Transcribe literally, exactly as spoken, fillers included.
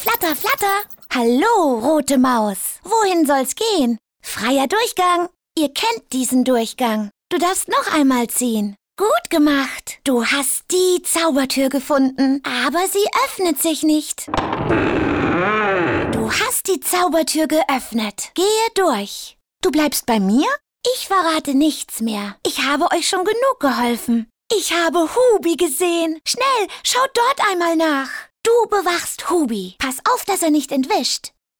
flatter, flatter. Hallo, rote Maus. Wohin soll's gehen? Freier Durchgang. Ihr kennt diesen Durchgang. Du darfst noch einmal ziehen. Gut gemacht. Du hast die Zaubertür gefunden, aber sie öffnet sich nicht. Du hast die Zaubertür geöffnet. Gehe durch. Du bleibst bei mir? Ich verrate nichts mehr. Ich habe euch schon genug geholfen. Ich habe Hubi gesehen. Schnell, schaut dort einmal nach. Du bewachst Hubi. Pass auf, dass er nicht entwischt.